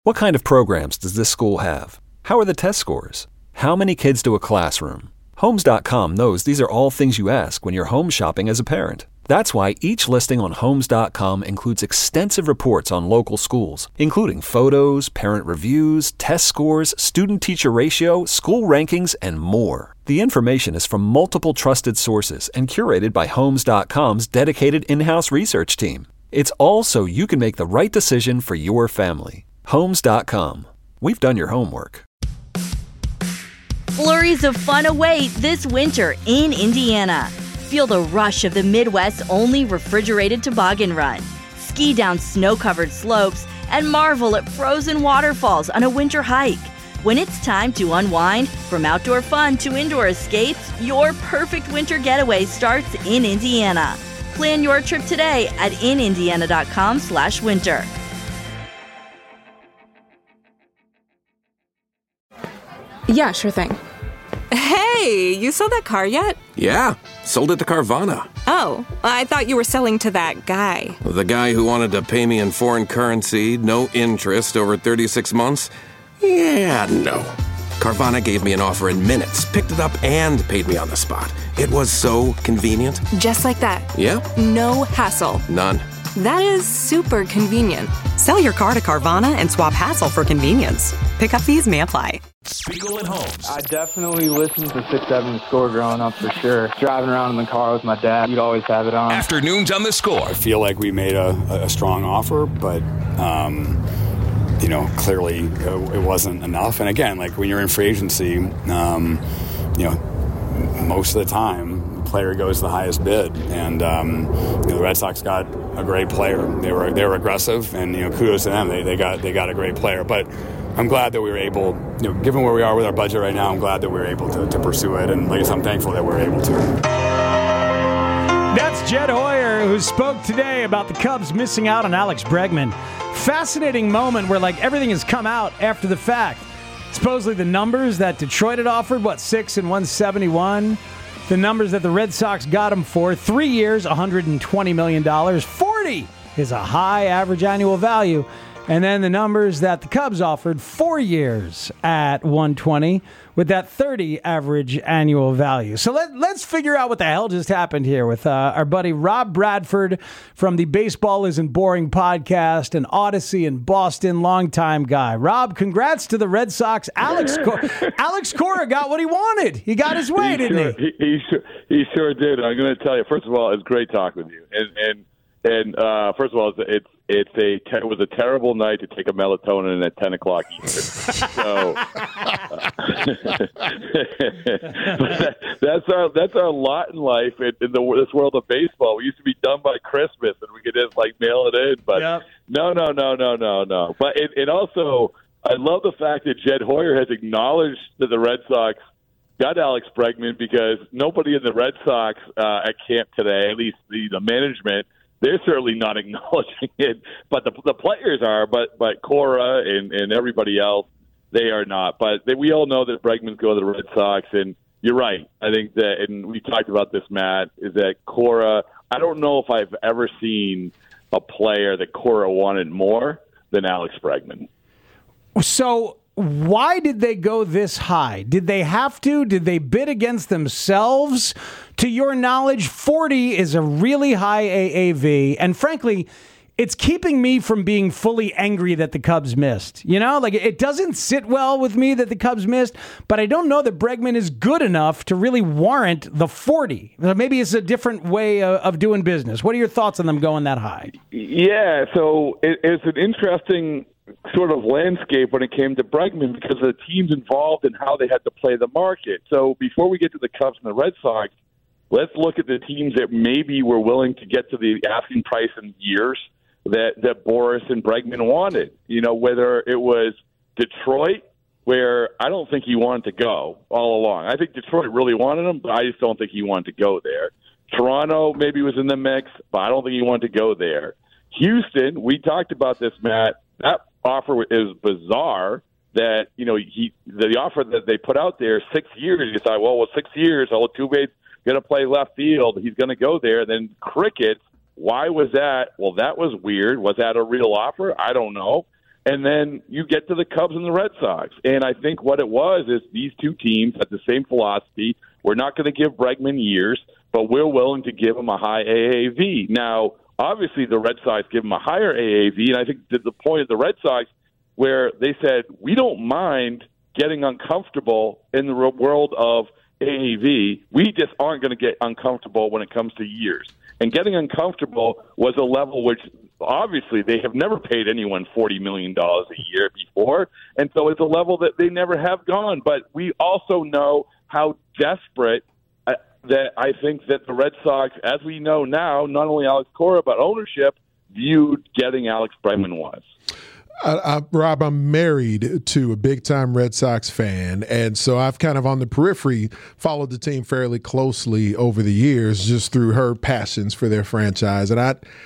What kind of programs does this school have? How are the test scores? How many kids to a classroom? Homes.com knows these are all things you ask when you're home shopping as a parent. That's why each listing on Homes.com includes extensive reports on local schools, including photos, parent reviews, test scores, student-teacher ratio, school rankings, and more. The information is from multiple trusted sources and curated by Homes.com's dedicated in-house research team. It's all so you can make the right decision for your family. Homes.com. We've done your homework. Flurries of fun await this winter in Indiana. Feel the rush of the Midwest's only refrigerated toboggan run. Ski down snow-covered slopes and marvel at frozen waterfalls on a winter hike. When it's time to unwind, from outdoor fun to indoor escapes, your perfect winter getaway starts in Indiana. Plan your trip today at inindiana.com/winter. Yeah, sure thing. Hey, you sold that car yet? Yeah, sold it to Carvana. Oh, I thought you were selling to that guy. The guy who wanted to pay me in foreign currency, no interest, over 36 months? Yeah, no. Carvana gave me an offer in minutes, picked it up, and paid me on the spot. It was so convenient. Just like that. Yeah? No hassle. None. That is super convenient. Sell your car to Carvana and swap hassle for convenience. Pickup fees may apply. Spiegel and Holmes. I definitely listened to 6-7 The Score growing up for sure. Driving around in the car with my dad, you'd always have it on. Afternoons on The Score. I feel like we made a strong offer, but clearly it wasn't enough. And again, like when you're in free agency, most of the time the player goes the highest bid, and the Red Sox got a great player. They were aggressive, and kudos to them. They got a great player, but I'm glad that we were able, given where we are with our budget right now, I'm glad that we were able to pursue it, and like I said, I'm thankful that we were able to. That's Jed Hoyer, who spoke today about the Cubs missing out on Alex Bregman. Fascinating moment where everything has come out after the fact. Supposedly the numbers that Detroit had offered, 6 and 171. The numbers that the Red Sox got him for, 3 years, $120 million. 40 is a high average annual value. And then the numbers that the Cubs offered, 4 years at 120 with that 30 average annual value. So let's figure out what the hell just happened here with our buddy Rob Bradford from the Baseball Isn't Boring podcast and Odyssey in Boston, longtime guy. Rob, congrats to the Red Sox. Alex Cora got what he wanted. He got his way, didn't he? He sure did. I'm going to tell you, first of all, it's great talking with you. And first of all, it was a terrible night to take a melatonin at 10 o'clock Eastern. So that's our lot in life in this world of baseball. We used to be done by Christmas, and we could just mail it in. But yep. No. But it also, I love the fact that Jed Hoyer has acknowledged that the Red Sox got Alex Bregman, because nobody in the Red Sox at camp today, at least the management, they're certainly not acknowledging it, but the players are. But Cora and everybody else, they are not. But we all know that Bregman's going to the Red Sox, and you're right. I think that, and we talked about this, Matt, is that Cora, I don't know if I've ever seen a player that Cora wanted more than Alex Bregman. So why did they go this high? Did they have to? Did they bid against themselves? To your knowledge, 40 is a really high AAV. And frankly, it's keeping me from being fully angry that the Cubs missed. It doesn't sit well with me that the Cubs missed, but I don't know that Bregman is good enough to really warrant the 40. Maybe it's a different way of doing business. What are your thoughts on them going that high? Yeah, so it's an interesting sort of landscape when it came to Bregman, because of the teams involved and how they had to play the market. So before we get to the Cubs and the Red Sox, let's look at the teams that maybe were willing to get to the asking price in years that Boras and Bregman wanted. Whether it was Detroit, where I don't think he wanted to go all along. I think Detroit really wanted him, but I just don't think he wanted to go there. Toronto maybe was in the mix, but I don't think he wanted to go there. Houston, we talked about this, Matt. That offer is bizarre. That the offer that they put out there, 6 years. You thought, with 6 years, Altuve's going to play left field. He's going to go there. Then crickets. Why was that? Well, that was weird. Was that a real offer? I don't know. And then you get to the Cubs and the Red Sox. And I think what it was is these two teams had the same philosophy. We're not going to give Bregman years, but we're willing to give him a high AAV. Now, obviously, the Red Sox give him a higher AAV, and I think to the point of the Red Sox where they said, we don't mind getting uncomfortable in the world of AAV. We just aren't going to get uncomfortable when it comes to years. And getting uncomfortable was a level which obviously they have never paid anyone $40 million a year before. And so it's a level that they never have gone. But we also know how desperate that I think that the Red Sox, as we know now, not only Alex Cora, but ownership, viewed getting Alex Bregman was. Rob, I'm married to a big-time Red Sox fan, and so I've kind of on the periphery followed the team fairly closely over the years just through her passions for their franchise. And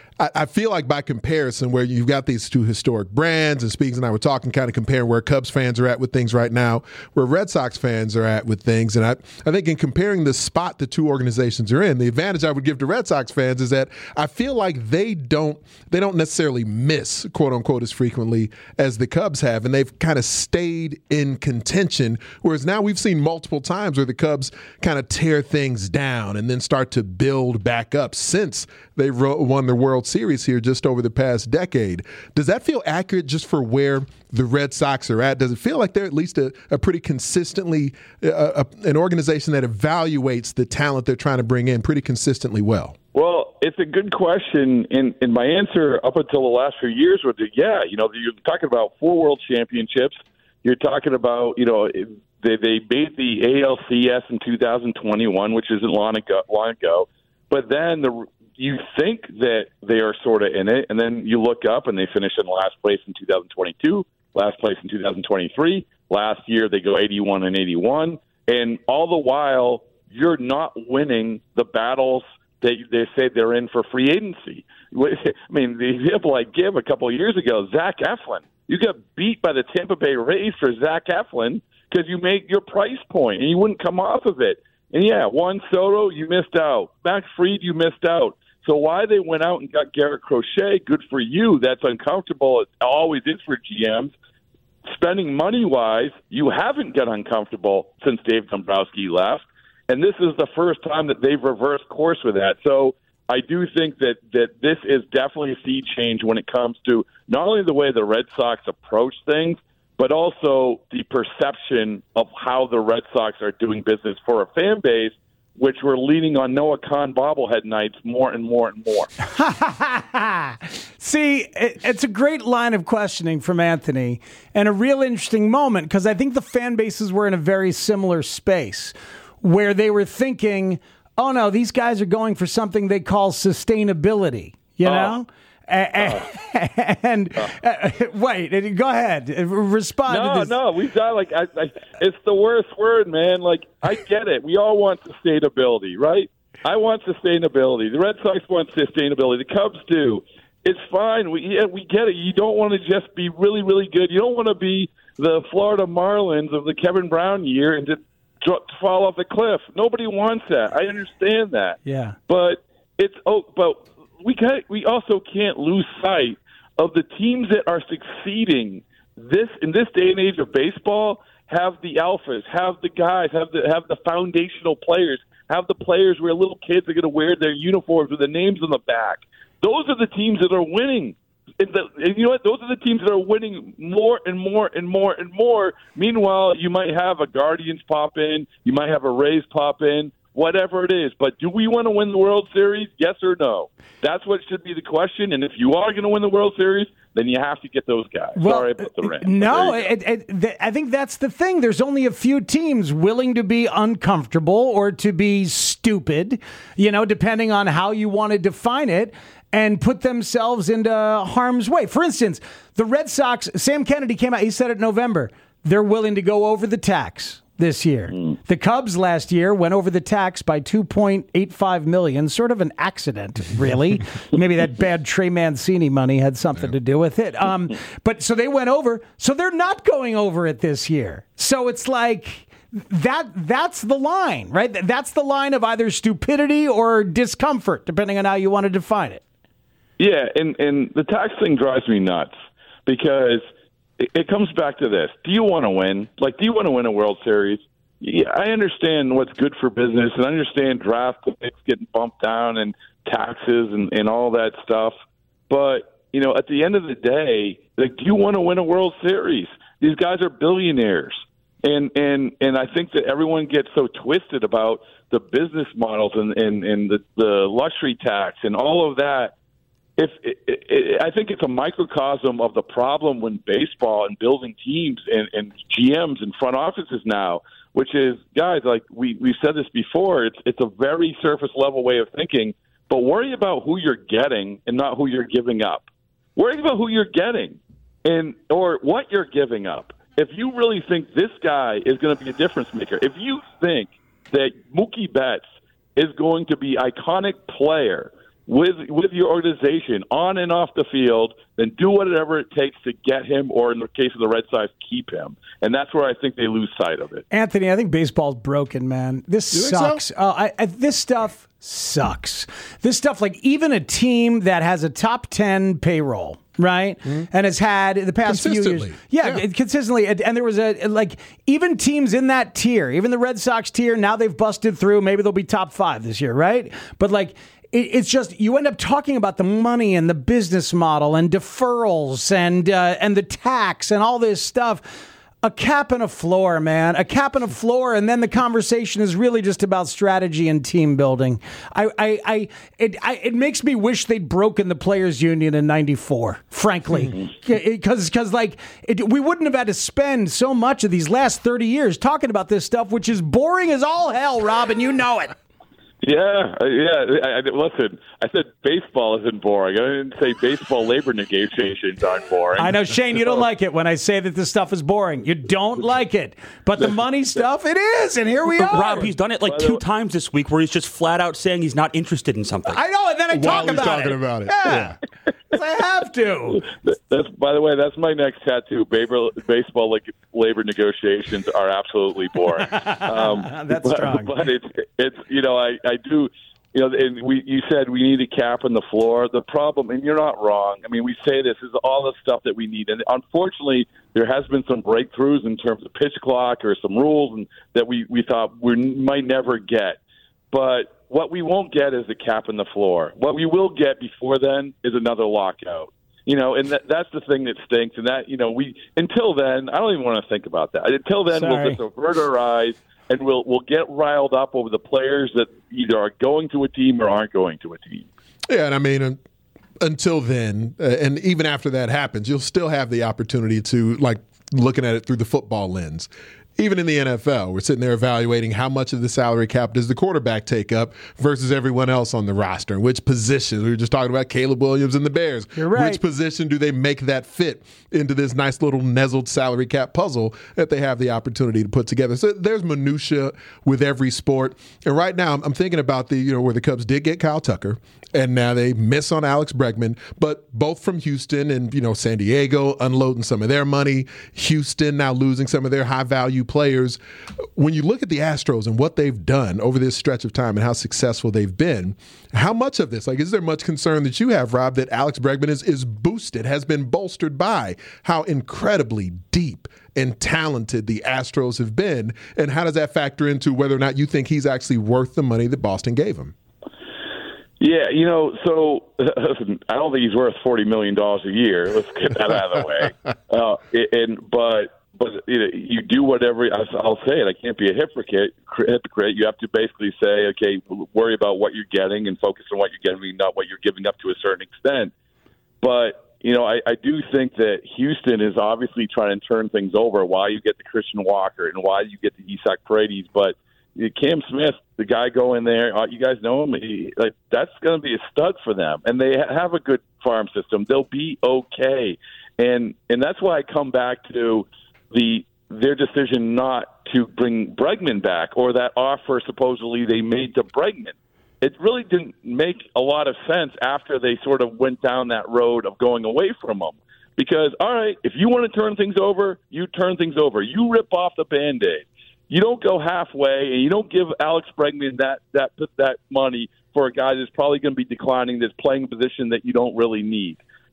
I feel like by comparison, where you've got these two historic brands, and Speaks and I were talking, kind of comparing where Cubs fans are at with things right now, where Red Sox fans are at with things. And I think in comparing the spot the two organizations are in, the advantage I would give to Red Sox fans is that I feel like they don't necessarily miss, quote unquote, as frequently as the Cubs have. And they've kind of stayed in contention, whereas now we've seen multiple times where the Cubs kind of tear things down and then start to build back up since they won the World Series here just over the past decade. Does that feel accurate just for where the Red Sox are at? Does it feel like they're at least a pretty consistently an organization that evaluates the talent they're trying to bring in pretty consistently well? Well, it's a good question, and my answer up until the last few years was that, yeah, you're talking about 4 World Championships. You're talking about, they made the ALCS in 2021, which isn't long ago. But then you think that they are sort of in it, and then you look up and they finish in last place in 2022, last place in 2023. Last year they go 81 and 81, and all the while you're not winning the battles that they say they're in for free agency. I mean, the example I give a couple of years ago, Zach Eflin. You got beat by the Tampa Bay Rays for Zach Eflin because you made your price point and you wouldn't come off of it. And yeah, Juan Soto, you missed out. Max Fried, you missed out. So why they went out and got Garrett Crochet, good for you. That's uncomfortable. It always is for GMs. Spending money-wise, you haven't got uncomfortable since Dave Dombrowski left. And this is the first time that they've reversed course with that. So I do think that this is definitely a sea change when it comes to not only the way the Red Sox approach things, but also the perception of how the Red Sox are doing business for a fan base, which we're leaning on Noah Kahn bobblehead nights more and more and more. See, it's a great line of questioning from Anthony and a real interesting moment because I think the fan bases were in a very similar space where they were thinking, oh, no, these guys are going for something they call sustainability, you know? And wait, go ahead. Respond to this. No, we've got it's the worst word, man. Like, I get it. We all want sustainability, right? I want sustainability. The Red Sox want sustainability. The Cubs do. It's fine. We get it. You don't want to just be really, really good. You don't want to be the Florida Marlins of the Kevin Brown year and just fall off the cliff. Nobody wants that. I understand that. Yeah. But we also can't lose sight of the teams that are succeeding in this day and age of baseball. Have the alphas, have the guys, have the foundational players, have the players where little kids are going to wear their uniforms with the names on the back. Those are the teams that are winning. And you know what? Those are the teams that are winning more and more and more and more. Meanwhile, you might have a Guardians pop in, you might have a Rays pop in, whatever it is. But do we want to win the World Series? Yes or no? That's what should be the question. And if you are going to win the World Series, then you have to get those guys. Well, sorry about the rant. No, I think that's the thing. There's only a few teams willing to be uncomfortable or to be stupid, depending on how you want to define it, and put themselves into harm's way. For instance, the Red Sox, Sam Kennedy came out, he said it in November, they're willing to go over the tax this year. The Cubs last year went over the tax by $2.85 million, sort of an accident, really. Maybe that bad Trey Mancini money had something to do with it. But so they went over, so they're not going over it this year. So it's like that's the line, right? That's the line of either stupidity or discomfort, depending on how you want to define it. Yeah, and the tax thing drives me nuts because it comes back to this. Do you want to win? Like, do you want to win a World Series? Yeah, I understand what's good for business, and I understand draft picks getting bumped down and taxes and all that stuff. But, you know, at the end of the day, like, do you want to win a World Series? These guys are billionaires. And I think that everyone gets so twisted about the business models and the luxury tax and all of that. I think it's a microcosm of the problem when baseball and building teams and GMs and front offices now, which is, guys, like we've said this before, it's a very surface level way of thinking, but worry about who you're getting and not who you're giving up. Worry about who you're getting or what you're giving up. If you really think this guy is going to be a difference maker, if you think that Mookie Betts is going to be iconic player with your organization on and off the field, then do whatever it takes to get him, or in the case of the Red Sox, keep him. And that's where I think they lose sight of it. Anthony, I think baseball's broken, man. This sucks. So? This stuff sucks. This stuff, like even a team that has a top 10 payroll, right? Mm-hmm. And has had the past few years. Yeah, consistently. And there was even teams in that tier, even the Red Sox tier, now they've busted through. Maybe they'll be top 5 this year, right? But it's just, you end up talking about the money and the business model and deferrals and the tax and all this stuff. A cap and a floor, man. A cap and a floor, and then the conversation is really just about strategy and team building. It makes me wish they'd broken the players' union in '94, frankly, because we wouldn't have had to spend so much of these last 30 years talking about this stuff, which is boring as all hell, Rob, and you know it. Yeah. Listen, I said baseball isn't boring. I didn't say baseball labor negotiations aren't boring. I know, Shane, you don't like it when I say that this stuff is boring. You don't like it. But the money stuff, it is, and here we are. Rob, he's done it 2 times this week where he's just flat out saying he's not interested in something. I know, and then I talk about it. While he's talking about it. Yeah. I have to. By the way, that's my next tattoo. Baseball labor negotiations are absolutely boring. That's strong. But it's I do, and you said we need a cap on the floor. The problem, and you're not wrong. I mean, we say this is all the stuff that we need, and unfortunately, there has been some breakthroughs in terms of pitch clock or some rules and that we thought we might never get. But what we won't get is a cap on the floor. What we will get before then is another lockout. And that's the thing that stinks. And that, until then, I don't even want to think about that. Until then, we'll just avert our eyes and we'll get riled up over the players that either are going to a team or aren't going to a team. Yeah, and I mean, until then, and even after that happens, you'll still have the opportunity to, looking at it through the football lens. Even in the NFL, we're sitting there evaluating how much of the salary cap does the quarterback take up versus everyone else on the roster, and which position. We were just talking about Caleb Williams and the Bears. You're right. Which position do they make that fit into this nice little nuzzled salary cap puzzle that they have the opportunity to put together? So there's minutia with every sport. And right now, I'm thinking about where the Cubs did get Kyle Tucker, and now they miss on Alex Bregman, but both from Houston and San Diego unloading some of their money, Houston now losing some of their high-value players. When you look at the Astros and what they've done over this stretch of time and how successful they've been, how much of this, is there much concern that you have, Rob, that Alex Bregman is boosted, has been bolstered by how incredibly deep and talented the Astros have been, and how does that factor into whether or not you think he's actually worth the money that Boston gave him? Yeah, so listen, I don't think he's worth $40 million a year. Let's get that out of the way. But you do whatever. I'll say it. I can't be a hypocrite. You have to basically say, okay, worry about what you're getting and focus on what you're getting, not what you're giving up to a certain extent. But I do think that Houston is obviously trying to turn things over while you get the Christian Walker and while you get the Isaac Paredes, but Cam Smith, the guy going there, you guys know him. That's going to be a stud for them, and they have a good farm system. They'll be okay, and that's why I come back to their decision not to bring Bregman back, or that offer supposedly they made to Bregman. It really didn't make a lot of sense after they sort of went down that road of going away from him. Because, all right, if you want to turn things over, you turn things over. You rip off the Band-Aid. You don't go halfway, and you don't give Alex Bregman that money for a guy that's probably going to be declining, that's playing a position that you don't really need.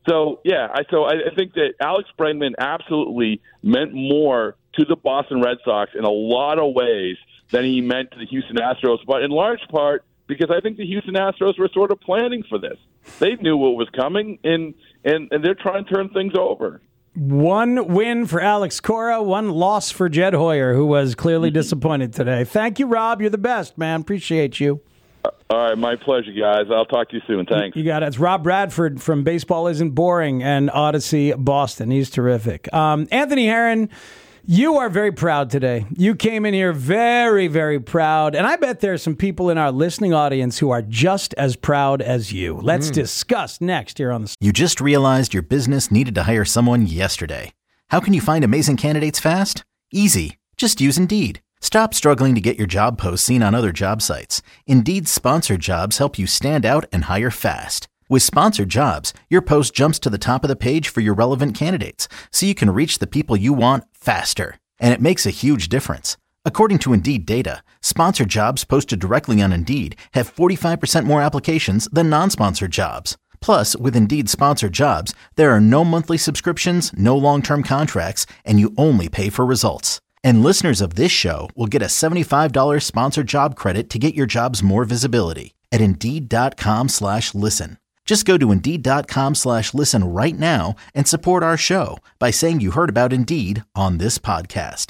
So, yeah, I think that Alex Bregman absolutely meant more to the Boston Red Sox in a lot of ways than he meant to the Houston Astros, but in large part because I think the Houston Astros were sort of planning for this. They knew what was coming, and they're trying to turn things over. One win for Alex Cora, one loss for Jed Hoyer, who was clearly disappointed today. Thank you, Rob. You're the best, man. Appreciate you. All right, my pleasure, guys. I'll talk to you soon. Thanks. You got it. It's Rob Bradford from Baseball Isn't Boring and Odyssey Boston. He's terrific. Anthony Herron, you are very proud today. You came in here very, very proud. And I bet there are some people in our listening audience who are just as proud as you. Let's discuss next here on the... You just realized your business needed to hire someone yesterday. How can you find amazing candidates fast? Easy. Just use Indeed. Stop struggling to get your job posts seen on other job sites. Indeed's sponsored jobs help you stand out and hire fast. With sponsored jobs, your post jumps to the top of the page for your relevant candidates, so you can reach the people you want faster. And it makes a huge difference. According to Indeed data, sponsored jobs posted directly on Indeed have 45% more applications than non-sponsored jobs. Plus, with Indeed sponsored jobs, there are no monthly subscriptions, no long-term contracts, and you only pay for results. And listeners of this show will get a $75 sponsored job credit to get your jobs more visibility at Indeed.com/listen. Just go to Indeed.com/listen right now and support our show by saying you heard about Indeed on this podcast.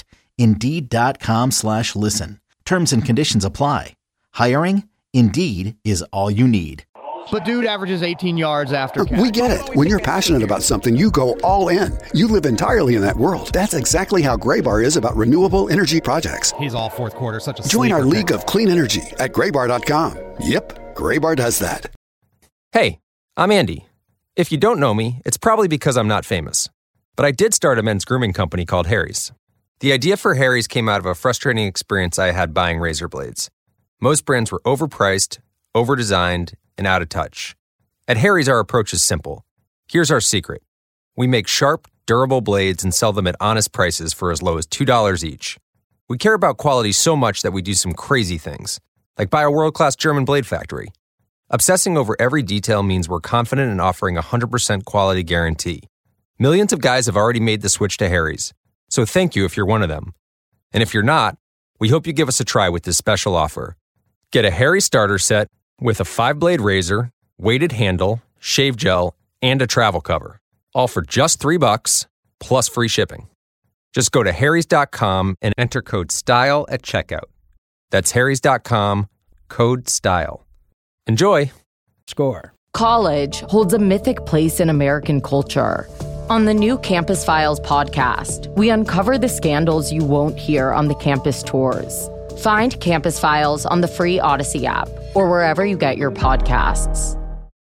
Indeed.com/listen. Terms and conditions apply. Hiring? Indeed is all you need. But dude averages 18 yards after catch. We get it. When you're passionate about something, you go all in. You live entirely in that world. That's exactly how Graybar is about renewable energy projects. He's all fourth quarter, such a Join our league of clean energy at Graybar.com. Yep, Graybar does that. Hey, I'm Andy. If you don't know me, it's probably because I'm not famous. But I did start a men's grooming company called Harry's. The idea for Harry's came out of a frustrating experience I had buying razor blades. Most brands were overpriced, overdesigned, and out of touch. At Harry's, our approach is simple. Here's our secret. We make sharp, durable blades and sell them at honest prices for as low as $2 each. We care about quality so much that we do some crazy things, like buy a world-class German blade factory. Obsessing over every detail means we're confident in offering a 100% quality guarantee. Millions of guys have already made the switch to Harry's, so thank you if you're one of them. And if you're not, we hope you give us a try with this special offer. Get a Harry's starter set with a 5-blade razor, weighted handle, shave gel, and a travel cover. All for just $3 plus free shipping. Just go to harrys.com and enter code STYLE at checkout. That's harrys.com, code STYLE. Enjoy. Score. College holds a mythic place in American culture. On the new Campus Files podcast, we uncover the scandals you won't hear on the campus tours. Find Campus Files on the free Odyssey app or wherever you get your podcasts.